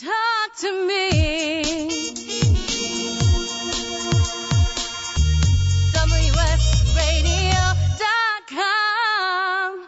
talk to me. WSRadio.com.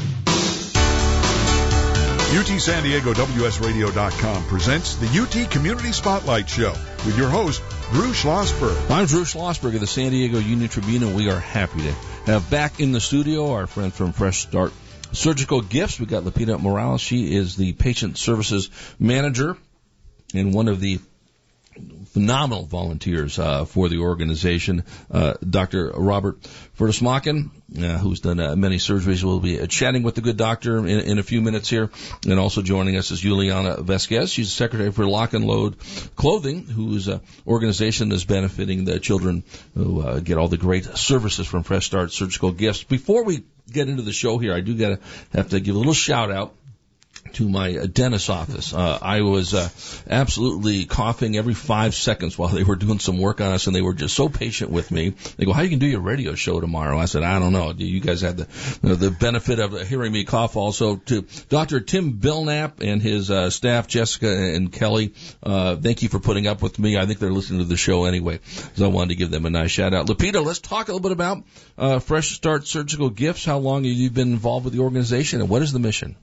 UTSanDiegoWSRadio.com presents the UT Community Spotlight Show with your host, Drew Schlossberg. I'm Drew Schlossberg of the San Diego Union Tribune, and we are happy to have back in the studio our friend from Fresh Start Surgical Gifts. We got Lupita Morales. She is the Patient Services Manager and one of the phenomenal volunteers for the organization. Dr. Robert Verdesmaken, who's done many surgeries. We'll be chatting with the good doctor in a few minutes here. And also joining us is Juliana Vasquez. She's the Secretary for Lock and Load Clothing, whose organization is benefiting the children who get all the great services from Fresh Start Surgical Gifts. Before we get into the show here, I do have to give a little shout out to my dentist's office. I was absolutely coughing every 5 seconds while they were doing some work on us, and they were just so patient with me. They go, "How you can do your radio show tomorrow?" I said, "I don't know. You guys had the benefit of hearing me cough." Also to Dr. Tim Belknap and his staff, Jessica and Kelly. Thank you for putting up with me. I think they're listening to the show anyway, so I wanted to give them a nice shout out. Lupita, let's talk a little bit about Fresh Start Surgical Gifts. How long have you been involved with the organization, and what is the mission?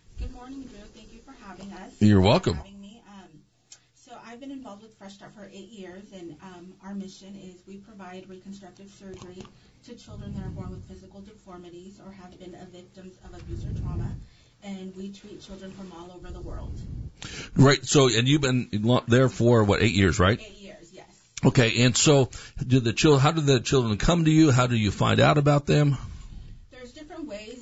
You're welcome. So I've been involved with Fresh Start for 8 years, and our mission is we provide reconstructive surgery to children that are born with physical deformities or have been victims of abuse or trauma, and we treat children from all over the world. Right. So, and you've been there for, 8 years, right? 8 years, yes. Okay. And so, how do the children come to you? How do you find out about them? There's different ways.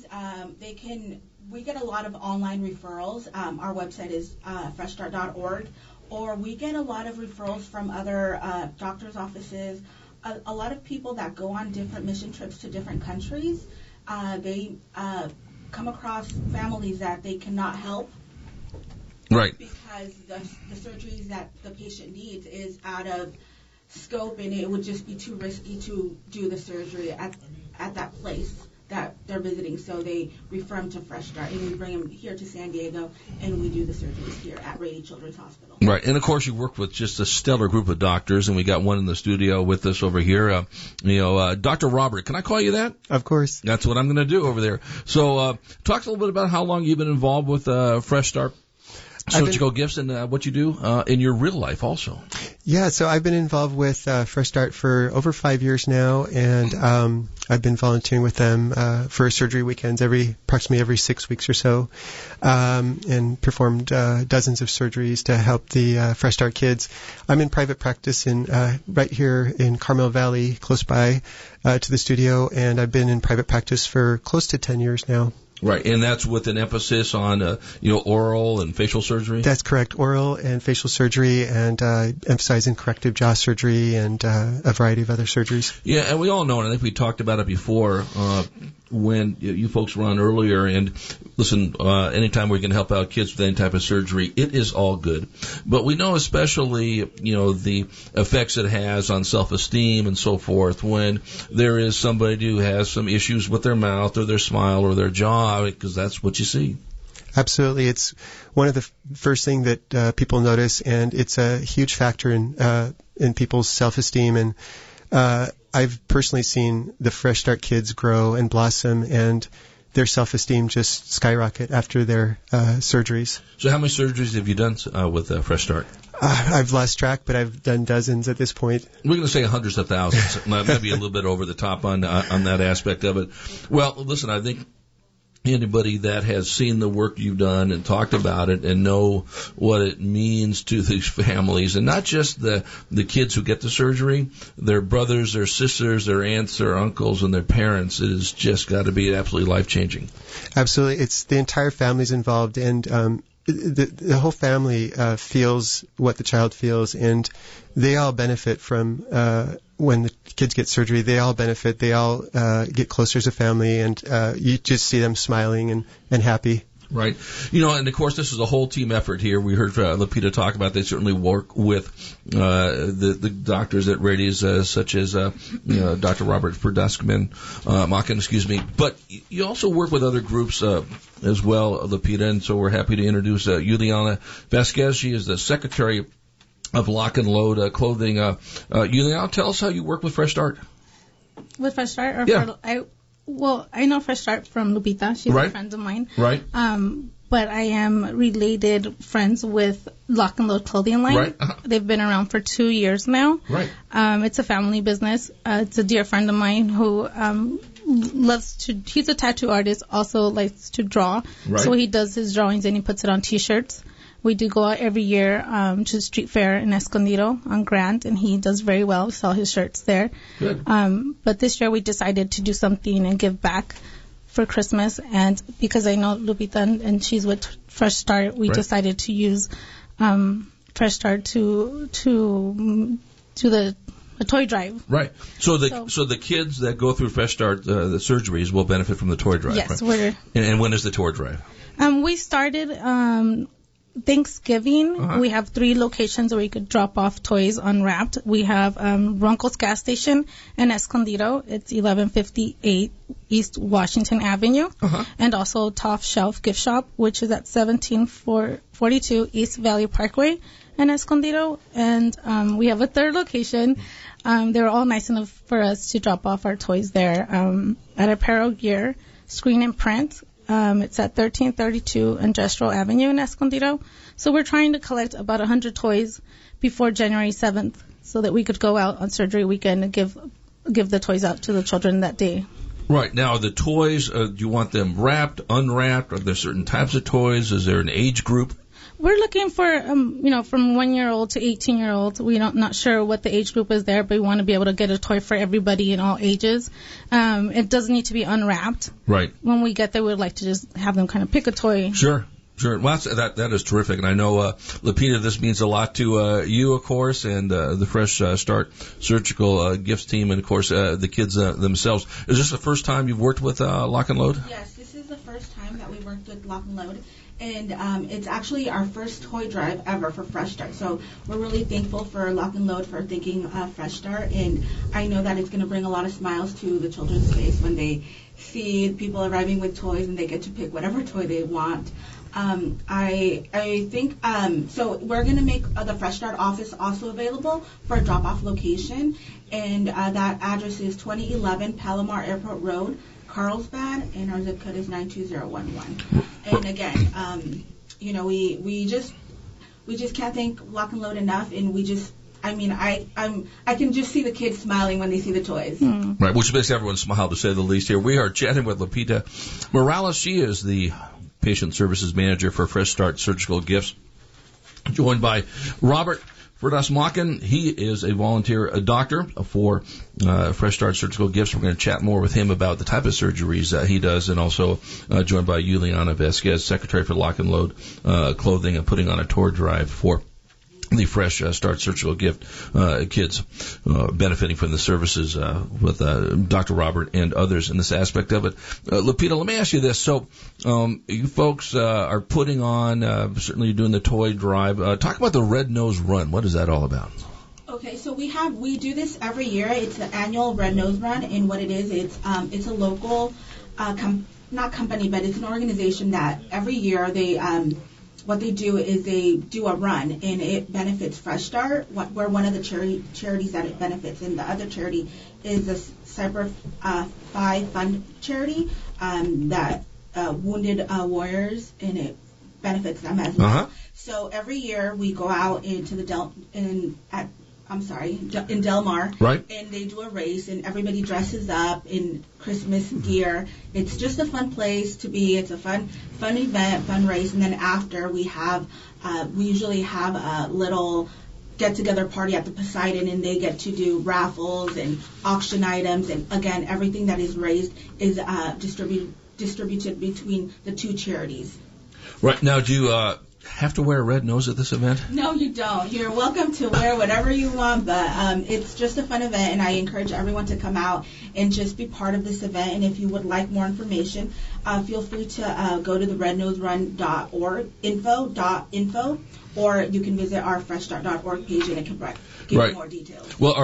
We get a lot of online referrals. Our website is freshstart.org, or we get a lot of referrals from other doctors' offices. A lot of people that go on different mission trips to different countries, they come across families that they cannot help. Right. Because the surgeries that the patient needs is out of scope, and it would just be too risky to do the surgery at that place that they're visiting, so they refer them to Fresh Start, and we bring them here to San Diego, and we do the surgeries here at Rady Children's Hospital. Right, and of course you work with just a stellar group of doctors, and we got one in the studio with us over here. Dr. Robert, can I call you that? Of course. That's what I'm going to do over there. So, talk a little bit about how long you've been involved with Fresh Start Surgical Gifts and what you do in your real life also. Yeah, so I've been involved with Fresh Start for over 5 years now, and I've been volunteering with them for surgery weekends approximately every 6 weeks or so, and performed dozens of surgeries to help the Fresh Start kids. I'm in private practice right here in Carmel Valley, close by to the studio, and I've been in private practice for close to 10 years now. Right, and that's with an emphasis on, oral and facial surgery? That's correct, oral and facial surgery, and emphasizing corrective jaw surgery and a variety of other surgeries. Yeah, and we all know, and I think we talked about it before, when you folks were on earlier, and listen, anytime we can help out kids with any type of surgery, it is all good. But we know especially, the effects it has on self-esteem and so forth when there is somebody who has some issues with their mouth or their smile or their jaw, because that's what you see. Absolutely. It's one of the first thing that people notice, and it's a huge factor in people's self-esteem. And I've personally seen the Fresh Start kids grow and blossom, and their self-esteem just skyrocket after their surgeries. So how many surgeries have you done with Fresh Start? I've lost track, but I've done dozens at this point. We're going to say hundreds of thousands. Maybe a little bit over the top on that aspect of it. Well, listen, I think anybody that has seen the work you've done and talked about it and know what it means to these families, and not just the kids who get the surgery, their brothers, their sisters, their aunts, their uncles, and their parents, it has just got to be absolutely life-changing. Absolutely. It's the entire family's involved, and the whole family feels what the child feels, and they all benefit from when the kids get surgery. They all benefit. They all get closer as a family, and you just see them smiling and happy. Right. And of course, this is a whole team effort here. We heard Lupita talk about they certainly work with the doctors at Rady's, such as Dr. Robert Makin, But you also work with other groups as well, Lupita, and so we're happy to introduce Juliana Vasquez. She is the secretary of Lock and Load Clothing. Juliana, tell us how you work with Fresh Start. With Fresh Start? Or yeah. I know Fresh Start from Lupita. She's right. a friend of mine. Right. But I am related friends with Lock and Load Clothing Line. Right. Uh-huh. They've been around for 2 years now. Right. It's a family business. It's a dear friend of mine who he's a tattoo artist, also likes to draw. Right. So he does his drawings and he puts it on T-shirts. We do go out every year to the street fair in Escondido on Grant, and he does very well. We sell his shirts there. Good. But this year we decided to do something and give back for Christmas, and because I know Lupita and she's with Fresh Start, we right. decided to use Fresh Start to the toy drive. Right. So the kids that go through Fresh Start the surgeries will benefit from the toy drive. Yes, right? And when is the toy drive? We started Thanksgiving. Uh-huh. We have 3 locations where you could drop off toys unwrapped. We have Ronco's gas station in Escondido. It's 1158 East Washington Avenue. Uh-huh. And also Top Shelf Gift Shop, which is at 1742 East Valley Parkway in Escondido. And we have a 3rd location. They were all nice enough for us to drop off our toys there at Apparel Gear Screen and Print. It's at 1332 Industrial Avenue in Escondido. So we're trying to collect about 100 toys before January 7th so that we could go out on surgery weekend and give the toys out to the children that day. Right. Now, the toys, do you want them wrapped, unwrapped? Are there certain types of toys? Is there an age group? We're looking for, from 1-year-old to 18-year-old. We're not sure what the age group is there, but we want to be able to get a toy for everybody in all ages. It doesn't need to be unwrapped. Right. When we get there, we'd like to just have them kind of pick a toy. Sure. Well, that is terrific. And I know, Lupita, this means a lot to you, of course, and the Fresh Start Surgical Gifts team, and, of course, the kids themselves. Is this the first time you've worked with Lock and Load? Yes, this is the first time that we worked with Lock and Load. And it's actually our first toy drive ever for Fresh Start. So we're really thankful for Lock and Load for thinking Fresh Start. And I know that it's going to bring a lot of smiles to the children's face when they see people arriving with toys and they get to pick whatever toy they want. I think so we're going to make the Fresh Start office also available for a drop-off location. And that address is 2011 Palomar Airport Road, Carlsbad, and our zip code is 92011. And again, we just can't thank Lock and Load enough, and I can just see the kids smiling when they see the toys. Mm. Right, which makes everyone smile, to say the least. Here we are chatting with Lupita Morales. She is the patient services manager for Fresh Start Surgical Gifts, joined by Robert Makin. He is a volunteer doctor for Fresh Start Surgical Gifts. We're going to chat more with him about the type of surgeries he does, and also joined by Juliana Vasquez, secretary for Lock and Load Clothing, and putting on a tour drive for the Fresh Start Surgical Gift kids, benefiting from the services with Dr. Robert and others in this aspect of it. Lupita, let me ask you this. So you folks are putting on, certainly doing the toy drive. Talk about the Red Nose Run. What is that all about? Okay, so we do this every year. It's the annual Red Nose Run, and what it is, it's a local, not company, but it's an organization that every year they what they do is they do a run, and it benefits Fresh Start. We're one of the charities that it benefits, and the other charity is the Cyber 5 Fund charity that Wounded Warriors, and it benefits them as well. Uh-huh. So every year we go out into the in Del Mar, right? And they do a race, and everybody dresses up in Christmas gear. It's just a fun place to be. It's a fun event, fun race, and then after we usually have a little get-together party at the Poseidon, and they get to do raffles and auction items, and again, everything that is raised is distributed between the two charities. Right. Now, do you have to wear a red nose at this event? No, you don't. You're welcome to wear whatever you want, but it's just a fun event, and I encourage everyone to come out and just be part of this event. And if you would like more information, feel free to go to the rednoserun.org info, or you can visit our freshstart.org page and it can give you more details. Well,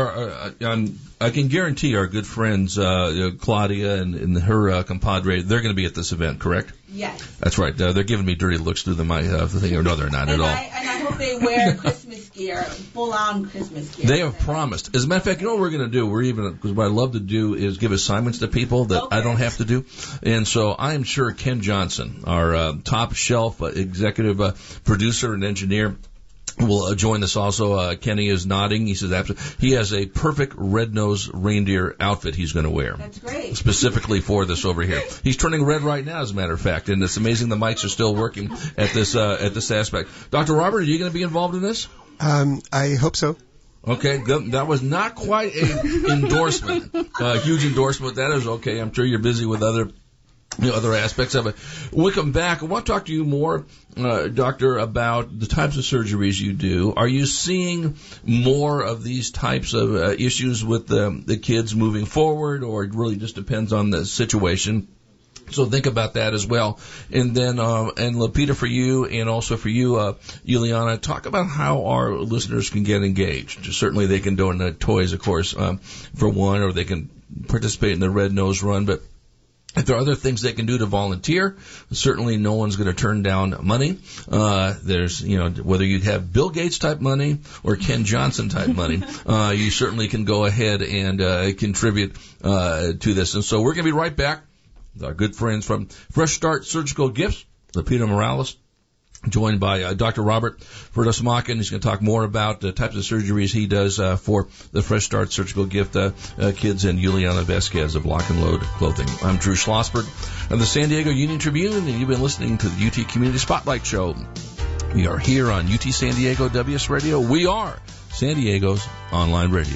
I can guarantee our good friends Claudia and her compadre, they're going to be at this event, correct? Yes. That's right. They're giving me dirty looks through my thing. Or no, they're not at all. And I hope they wear Christmas gear, full-on Christmas gear. They have promised. As a matter of fact, you know what we're going to do? Because what I love to do is give assignments to people that I don't have to do. And so I am sure Ken Johnson, our top shelf executive producer and engineer, will join us also. Kenny is nodding. He says absolutely. He has a perfect red-nosed reindeer outfit he's going to wear. That's great. Specifically for this over here. He's turning red right now, as a matter of fact, and it's amazing the mics are still working at this aspect. Dr. Robert, are you going to be involved in this? I hope so. Okay, that was not quite an endorsement, a huge endorsement. That is okay. I'm sure you're busy with other aspects of it. We'll come back. I want to talk to you more, Doctor, about the types of surgeries you do. Are you seeing more of these types of issues with the kids moving forward, or it really just depends on the situation? So think about that as well. And then, and Lupita, for you, and also for you, Juliana, talk about how our listeners can get engaged. Certainly they can donate toys, of course, for one, or they can participate in the Red Nose Run, but if there are other things they can do to volunteer, certainly no one's going to turn down money. There's, whether you have Bill Gates type money or Ken Johnson type money, you certainly can go ahead and contribute to this. And so we're going to be right back with our good friends from Fresh Start Surgical Gifts, Lupita Morales, joined by Dr. Robert Verdosmaken. He's going to talk more about the types of surgeries he does for the Fresh Start Surgical Gift kids, and Juliana Vasquez of Lock and Load Clothing. I'm Drew Schlossberg of the San Diego Union Tribune, and you've been listening to the UT Community Spotlight Show. We are here on UT San Diego WS Radio. We are San Diego's online radio.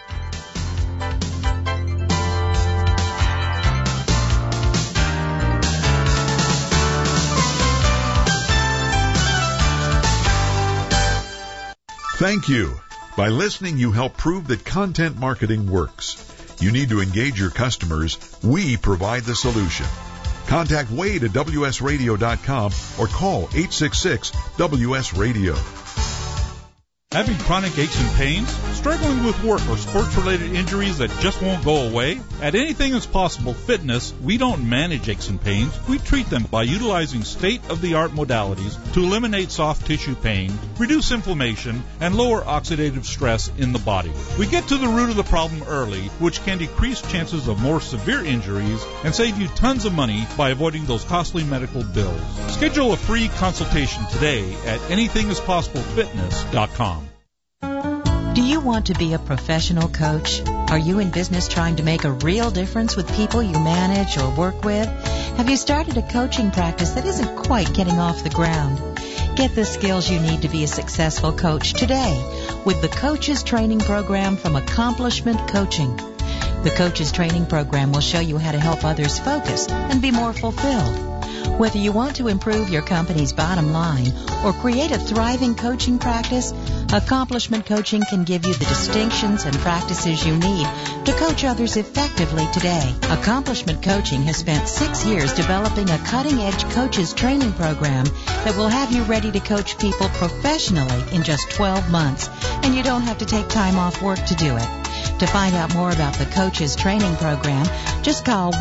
Thank you. By listening, you help prove that content marketing works. You need to engage your customers. We provide the solution. Contact Wade at WSRadio.com or call 866-WS-RADIO. Having chronic aches and pains? Struggling with work or sports-related injuries that just won't go away? At Anything Is Possible Fitness, we don't manage aches and pains. We treat them by utilizing state-of-the-art modalities to eliminate soft tissue pain, reduce inflammation, and lower oxidative stress in the body. We get to the root of the problem early, which can decrease chances of more severe injuries and save you tons of money by avoiding those costly medical bills. Schedule a free consultation today at anythingispossiblefitness.com. Do you want to be a professional coach? Are you in business trying to make a real difference with people you manage or work with? Have you started a coaching practice that isn't quite getting off the ground? Get the skills you need to be a successful coach today with the Coaches Training Program from Accomplishment Coaching. The Coaches Training Program will show you how to help others focus and be more fulfilled. Whether you want to improve your company's bottom line or create a thriving coaching practice, Accomplishment Coaching can give you the distinctions and practices you need to coach others effectively today. Accomplishment Coaching has spent 6 years developing a cutting-edge coaches training program that will have you ready to coach people professionally in just 12 months, and you don't have to take time off work to do it. To find out more about the Coaches Training Program, just call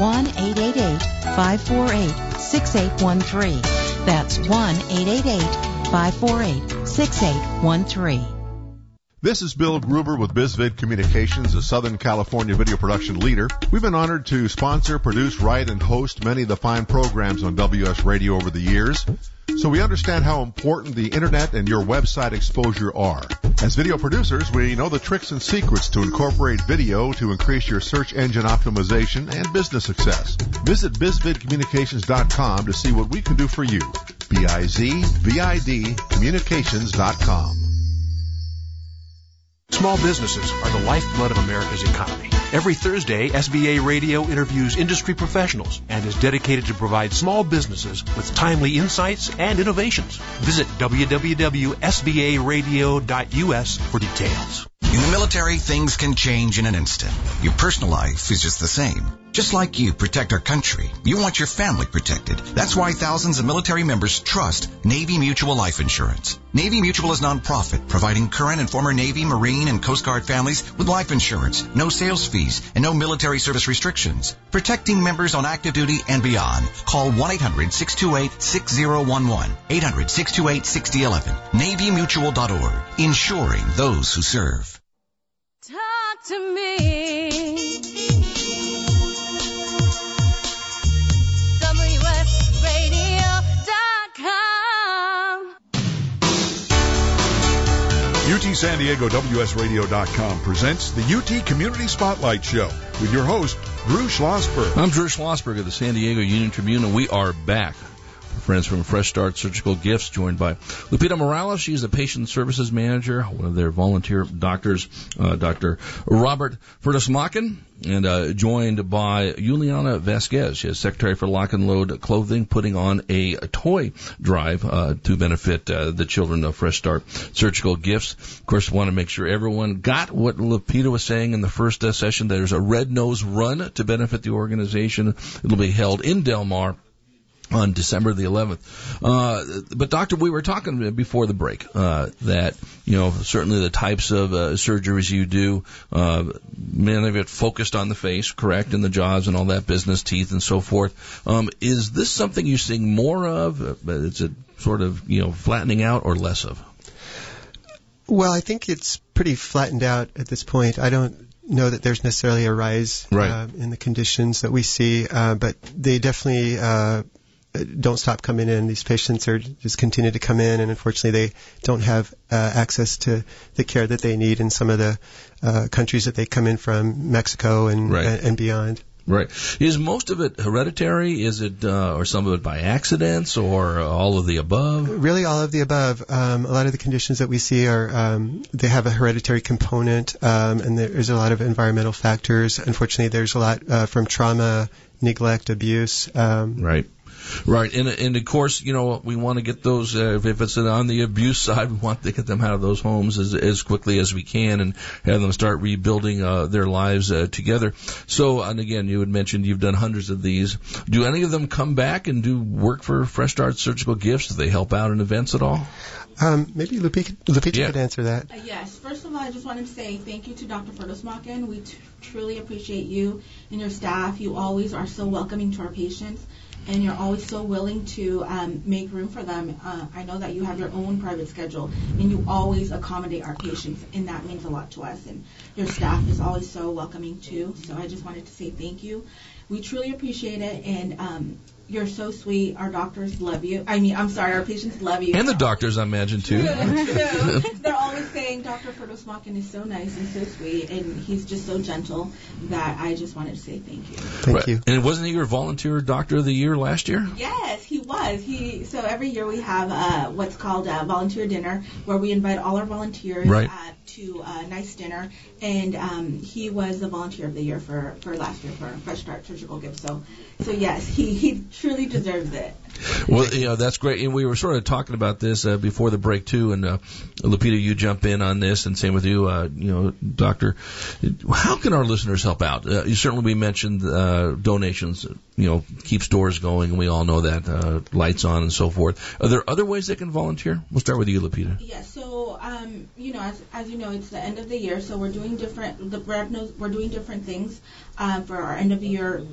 1-888-548-6813. That's 1-888-548-6813. This is Bill Gruber with BizVid Communications, a Southern California video production leader. We've been honored to sponsor, produce, write, and host many of the fine programs on WS Radio over the years. So we understand how important the internet and your website exposure are. As video producers, we know the tricks and secrets to incorporate video to increase your search engine optimization and business success. Visit bizvidcommunications.com to see what we can do for you. BIZVID communications.com. Small businesses are the lifeblood of America's economy. Every Thursday, SBA Radio interviews industry professionals and is dedicated to provide small businesses with timely insights and innovations. Visit www.sbaradio.us for details. In the military, things can change in an instant. Your personal life is just the same. Just like you protect our country, you want your family protected. That's why thousands of military members trust Navy Mutual Life Insurance. Navy Mutual is nonprofit, providing current and former Navy, Marine, and Coast Guard families with life insurance, no sales fees, and no military service restrictions. Protecting members on active duty and beyond. Call 1-800-628-6011. 800-628-6011. NavyMutual.org. Insuring those who serve. Talk to me. WSRadio.com. UT San Diego WSRadio.com presents the UT Community Spotlight Show with your host, Drew Schlossberg. I'm Drew Schlossberg of the San Diego Union-Tribune, and we are back. Friends from Fresh Start Surgical Gifts, joined by Lupita Morales. She's the Patient Services Manager, one of their volunteer doctors, Dr. Robert Ferdusmaken, and joined by Juliana Vasquez. She is Secretary for Lock and Load Clothing, putting on a toy drive to benefit the children of Fresh Start Surgical Gifts. Of course, want to make sure everyone got what Lupita was saying in the first session. There's a Red Nose Run to benefit the organization. It'll be held in Del Mar on December the 11th. But Doctor, we were talking before the break, that, certainly the types of surgeries you do, many of it focused on the face, correct, and the jaws and all that business, teeth and so forth. Is this something you're seeing more of? Is it sort of, flattening out or less of? Well, I think it's pretty flattened out at this point. I don't know that there's necessarily a rise in the conditions that we see, but they definitely don't stop coming in. These patients are just continue to come in, and unfortunately they don't have access to the care that they need in some of the countries that they come in from, Mexico and beyond. Right. Is most of it hereditary? Is it, or some of it by accidents, or all of the above? Really, all of the above. A lot of the conditions that we see are, they have a hereditary component, and there's a lot of environmental factors. Unfortunately, there's a lot from trauma, neglect, abuse. Right, and of course, we want to get those, if it's on the abuse side, we want to get them out of those homes as quickly as we can and have them start rebuilding their lives together. So, and again, you had mentioned you've done hundreds of these. Do any of them come back and do work for Fresh Start Surgical Gifts? Do they help out in events at all? Maybe Lupita could answer that. Yes. First of all, I just wanted to say thank you to Dr. Ferdusmaken. We truly appreciate you and your staff. You always are so welcoming to our patients, and you're always so willing to make room for them. I know that you have your own private schedule, and you always accommodate our patients, and that means a lot to us. And your staff is always so welcoming, too. So I just wanted to say thank you. We truly appreciate it, and you're so sweet. Our doctors love you. Our patients love you. And the doctors, I imagine, too. True. They're always saying Dr. Ferdusmaken is so nice and so sweet, and he's just so gentle that I just wanted to say thank you. Thank you. And wasn't he your volunteer doctor of the year last year? Yes, he was. So every year we have what's called a volunteer dinner, where we invite all our volunteers to a nice dinner, and he was the volunteer of the year for last year for Fresh Start Surgical Gifts. So yes, he truly deserves it. Well, that's great. And we were sort of talking about this before the break, too. And Lupita, you jump in on this, and same with you, Doctor. How can our listeners help out? We mentioned donations, keep stores going, and we all know that, lights on and so forth. Are there other ways they can volunteer? We'll start with you, Lupita. Yeah, so, as you know, it's the end of the year, so we're doing different things for our end of year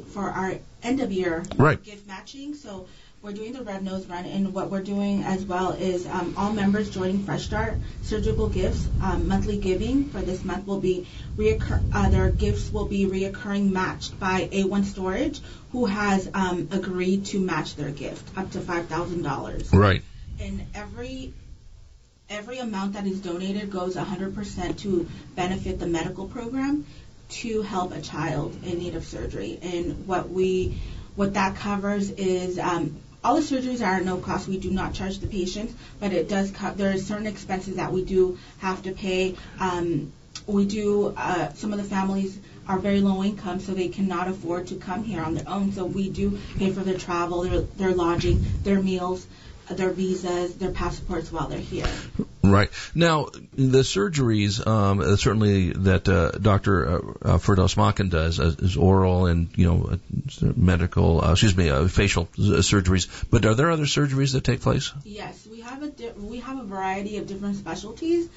gift matching. So we're doing the Red Nose Run, and what we're doing as well is all members joining Fresh Start Surgical Gifts monthly giving for this month will be their gifts will be reoccurring, matched by A1 Storage, who has agreed to match their gift up to $5,000. Right. And every amount that is donated goes 100% to benefit the medical program to help a child in need of surgery. And what that covers is all the surgeries are at no cost. We do not charge the patients, but it does there are certain expenses that we do have to pay. we do, some of the families are very low income, so they cannot afford to come here on their own. So we do pay for their travel, their lodging, their meals, their visas, their passports while they're here. Right. Now, the surgeries, certainly that Dr. Firdaus-Makan does is oral and, medical, facial surgeries. But are there other surgeries that take place? Yes, we have a variety of different specialties.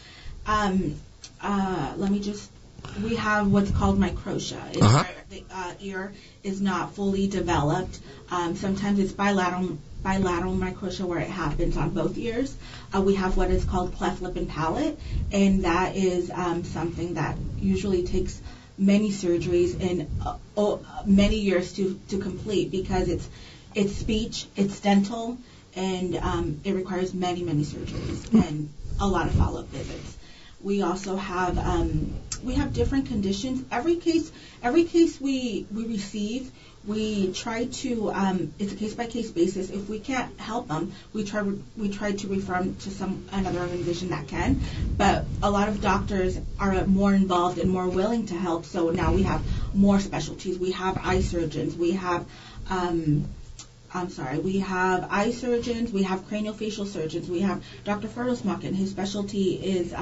We have what's called microtia. It's where the ear is not fully developed. Sometimes it's bilateral microtia where it happens on both ears. We have what is called cleft lip and palate, and that is something that usually takes many surgeries and many years to complete, because it's speech, it's dental, and it requires many surgeries and a lot of follow-up visits. We also have different conditions. Every case we receive, we try to it's a case-by-case basis. If we can't help them, we try to refer them to another organization that can. But a lot of doctors are more involved and more willing to help. So now we have more specialties. We have eye surgeons. We have we have eye surgeons. We have craniofacial surgeons. We have Dr. Firdaus-Makan. His specialty is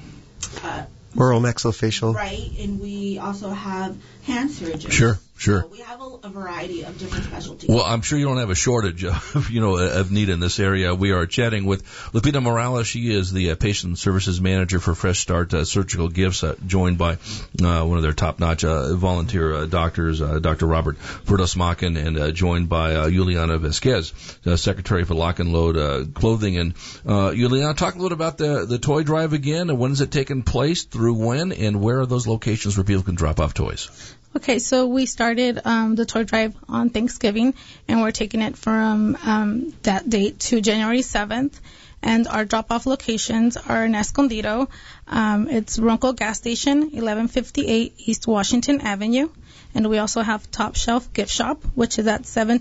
oral maxillofacial. Right, and we also have hand surgeons. Sure. So we have a variety of different specialties. Well, I'm sure you don't have a shortage of need in this area. We are chatting with Lupita Morales. She is the patient services manager for Fresh Start Surgical Gifts, joined by one of their top-notch volunteer doctors, Dr. Robert Firdaus-Makan, and joined by Juliana Vasquez, secretary for Lock and Load Clothing. And Juliana, talk a little about the toy drive again. When is it taking place? Through when? And where are those locations where people can drop off toys? Okay, so we started the toy drive on Thanksgiving, and we're taking it from that date to January 7th. And our drop-off locations are in Escondido. It's Ronco Gas Station, 1158 East Washington Avenue. And we also have Top Shelf Gift Shop, which is at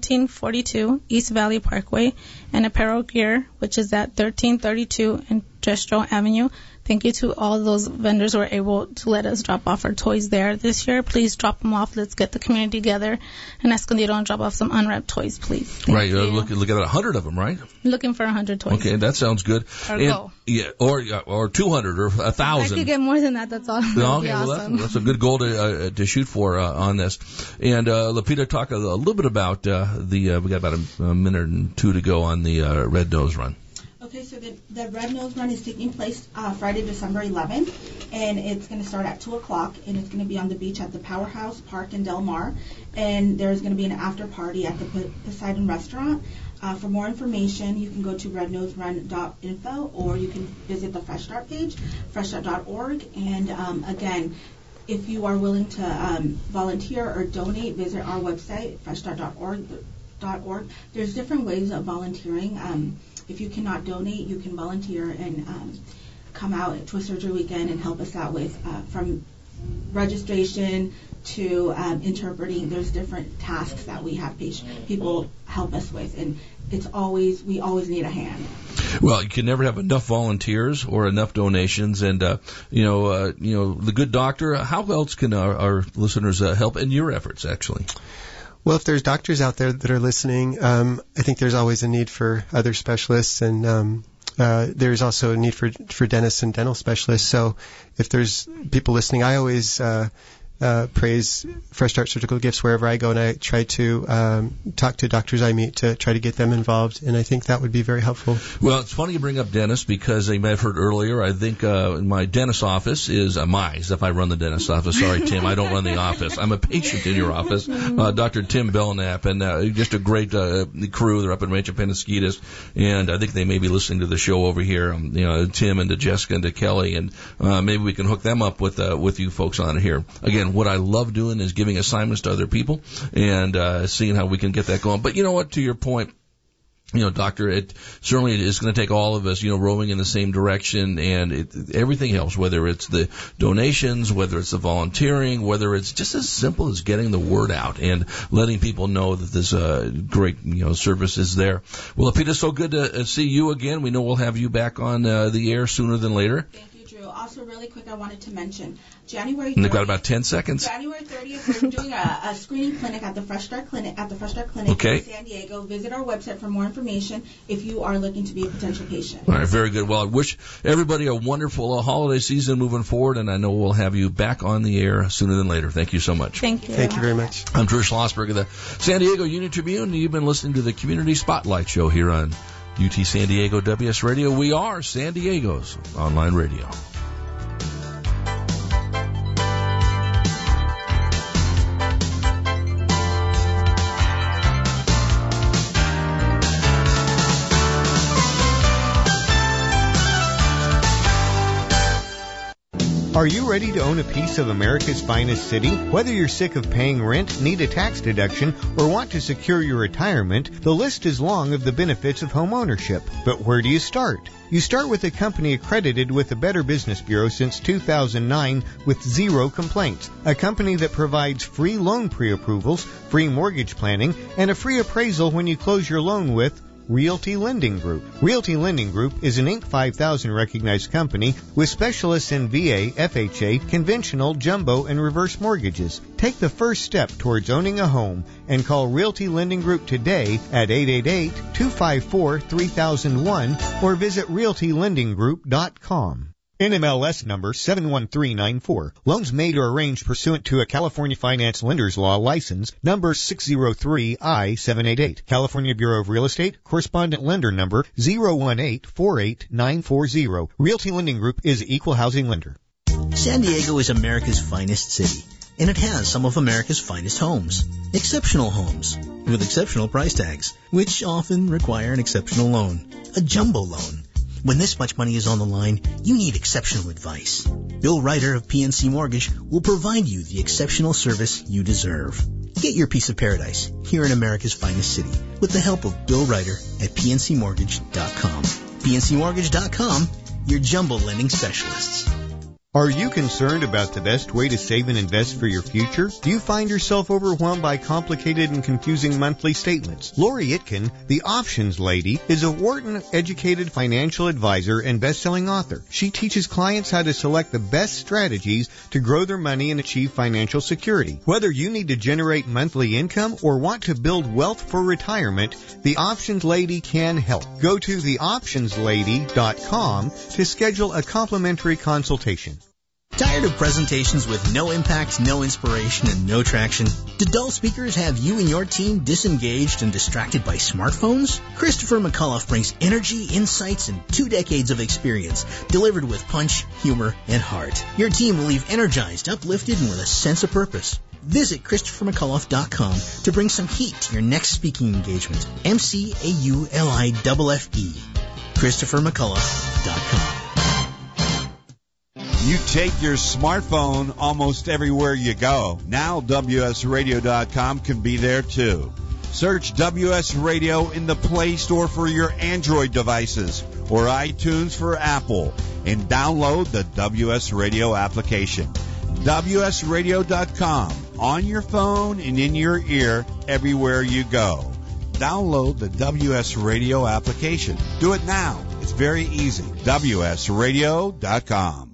1742 East Valley Parkway, and Apparel Gear, which is at 1332 Industrial Avenue. Thank you to all those vendors who were able to let us drop off our toys there this year. Please drop them off. Let's get the community together in Escondido and drop off some unwrapped toys, please. Right. Look at 100 of them, right? Looking for 100 toys. Okay, that sounds good. Goal. Yeah, or 200 or 1,000. I could get more than that. That's all. Okay, awesome. Well, that's a good goal to shoot for on this. And Lupita, talk a little bit about we got about a minute and two to go on the Red Nose Run. Okay, so the Red Nose Run is taking place Friday, December 11th, and it's going to start at 2 o'clock, and it's going to be on the beach at the Powerhouse Park in Del Mar, and there's going to be an after party at the Poseidon Restaurant. For more information, you can go to rednoserun.info, or you can visit the Fresh Start page, freshstart.org, and again, if you are willing to volunteer or donate, visit our website, freshstart.org. There's different ways of volunteering. If you cannot donate, you can volunteer and come out to a surgery weekend and help us out with from registration to interpreting. There's different tasks that we have people help us with, and we always need a hand. Well, you can never have enough volunteers or enough donations, and the good doctor. How else can our listeners help in your efforts, actually? Well, if there's doctors out there that are listening, I think there's always a need for other specialists, and there's also a need for dentists and dental specialists. So if there's people listening, I always praise Fresh Start Surgical Gifts wherever I go, and I try to talk to doctors I meet to try to get them involved, and I think that would be very helpful. Well, it's funny you bring up dentists, because you may have heard earlier, I think my dentist office is if I run the dentist office. Sorry, Tim, I don't run the office. I'm a patient in your office. Dr. Tim Belknap, and just a great crew. They're up in Rancho Penasquitos, and I think they may be listening to the show over here. Tim and to Jessica and to Kelly, and maybe we can hook them up with you folks on here. Again, what I love doing is giving assignments to other people and seeing how we can get that going. But you know what, to your point, doctor, it certainly is going to take all of us, rowing in the same direction, and everything helps, whether it's the donations, whether it's the volunteering, whether it's just as simple as getting the word out and letting people know that this great, service is there. Well, Lupita, so good to see you again. We know we'll have you back on the air sooner than later. Thank you, Drew. also really quick, I wanted to mention January 30th. And they've got about 10 seconds. January 30th, we're doing a screening clinic at the Fresh Start Clinic Okay. in San Diego. Visit our website for more information if you are looking to be a potential patient. All right, very good. Well, I wish everybody a wonderful holiday season moving forward, and I know we'll have you back on the air sooner than later. Thank you so much. Thank you. Thank you very much. I'm Drew Schlossberg of the San Diego Union Tribune, and you've been listening to the Community Spotlight Show here on UT San Diego WS Radio. We are San Diego's online radio. Are you ready to own a piece of America's finest city? Whether you're sick of paying rent, need a tax deduction, or want to secure your retirement, the list is long of the benefits of home ownership. But where do you start? You start with a company accredited with the Better Business Bureau since 2009 with 0 complaints. A company that provides free loan pre-approvals, free mortgage planning, and a free appraisal when you close your loan with Realty Lending Group. Realty Lending Group is an Inc. 5000 recognized company with specialists in VA, FHA, conventional, jumbo, and reverse mortgages. Take the first step towards owning a home and call Realty Lending Group today at 888-254-3001 or visit realtylendinggroup.com. NMLS number 71394. Loans made or arranged pursuant to a California Finance Lenders Law license number 603I788. California Bureau of Real Estate correspondent lender number 018-48940. Realty Lending Group is equal housing lender. San Diego is America's finest city, and it has some of America's finest homes. Exceptional homes with exceptional price tags, which often require an exceptional loan, a jumbo loan. When this much money is on the line, you need exceptional advice. Bill Ryder of PNC Mortgage will provide you the exceptional service you deserve. Get your piece of paradise here in America's finest city with the help of Bill Ryder at PNCMortgage.com. PNCMortgage.com, your jumbo lending specialists. Are you concerned about the best way to save and invest for your future? Do you find yourself overwhelmed by complicated and confusing monthly statements? Lori Itkin, the Options Lady, is a Wharton-educated financial advisor and best-selling author. She teaches clients how to select the best strategies to grow their money and achieve financial security. Whether you need to generate monthly income or want to build wealth for retirement, the Options Lady can help. Go to theoptionslady.com to schedule a complimentary consultation. Tired of presentations with no impact, no inspiration, and no traction? Do dull speakers have you and your team disengaged and distracted by smartphones? Christopher McCullough brings energy, insights, and 2 decades of experience delivered with punch, humor, and heart. Your team will leave energized, uplifted, and with a sense of purpose. Visit ChristopherMcCullough.com to bring some heat to your next speaking engagement. McCulloughe. ChristopherMcCullough.com. You take your smartphone almost everywhere you go. Now WSRadio.com can be there too. Search WS Radio in the Play Store for your Android devices or iTunes for Apple and download the WS Radio application. WSRadio.com on your phone and in your ear everywhere you go. Download the WS Radio application. Do it now. It's very easy. WSRadio.com.